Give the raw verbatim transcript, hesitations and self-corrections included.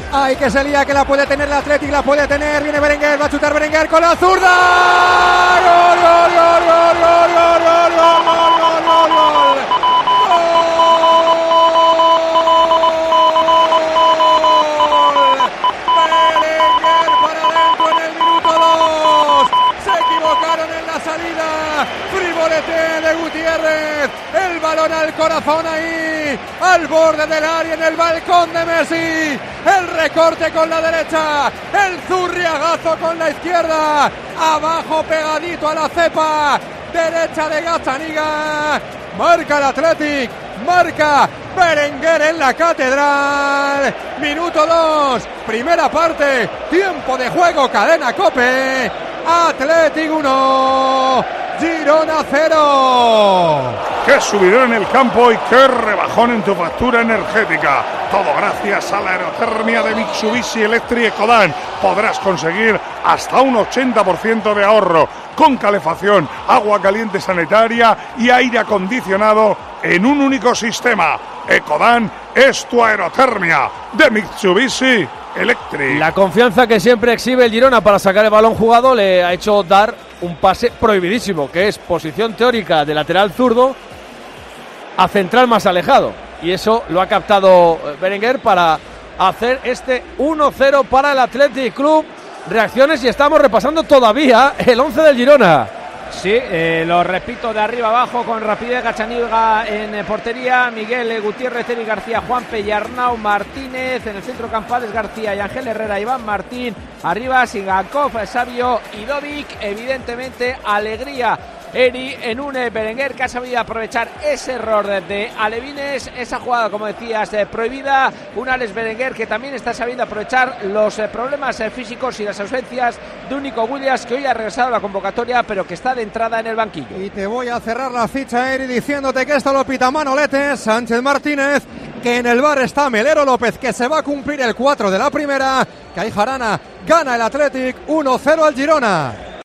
Ay, que se lía, que la puede tener el Athletic, la puede tener. Viene Berenguer, va a chutar Berenguer con la zurda. ¡Gol, gol, gol, gol, gol, gol, gol, gol, gol, gol, gol! Berenguer para adentro en el minuto dos. Se equivocaron en la salida. Frivolete de Gutiérrez. El balón al corazón ahí, al borde del área, en el balcón de Messi. El recorte con la derecha, el zurriagazo con la izquierda, abajo pegadito a la cepa derecha de Gazzaniga. Marca el Athletic, marca Berenguer en la catedral. Minuto dos, primera parte, tiempo de juego, cadena COPE. Athletic uno, Girona cero. ¡Qué subidón en el campo y qué rebajón en tu factura energética! Todo gracias a la aerotermia de Mitsubishi Electric Ecodan. Podrás conseguir hasta un ochenta por ciento de ahorro con calefacción, agua caliente sanitaria y aire acondicionado en un único sistema. Ecodan es tu aerotermia de Mitsubishi Electric. La confianza que siempre exhibe el Girona para sacar el balón jugado le ha hecho dar un pase prohibidísimo, que es posición teórica de lateral zurdo a central más alejado, y eso lo ha captado Berenguer para hacer este uno cero para el Athletic Club. Reacciones, y estamos repasando todavía el once del Girona. Sí, eh, lo repito de arriba abajo con rapidez. Gazzaniga en eh, portería, Miguel Gutiérrez, Eric García, Juanpe y Arnau Martínez. En el centro Campales, García y Ángel Herrera, Iván Martín. Arriba Sigankov, Sabio y Dovic. Evidentemente alegría Eri en un Berenguer que ha sabido aprovechar ese error de Alevines, esa jugada, como decías, eh, prohibida. Un Alex Berenguer que también está sabiendo aprovechar los eh, problemas eh, físicos y las ausencias de un Nico Williams, que hoy ha regresado a la convocatoria pero que está de entrada en el banquillo. Y te voy a cerrar la ficha, Eri, diciéndote que esto lo pita Manolete, Sánchez Martínez, que en el bar está Melero López, que se va a cumplir el cuatro de la primera, que ahí Jarana gana el Athletic uno cero al Girona.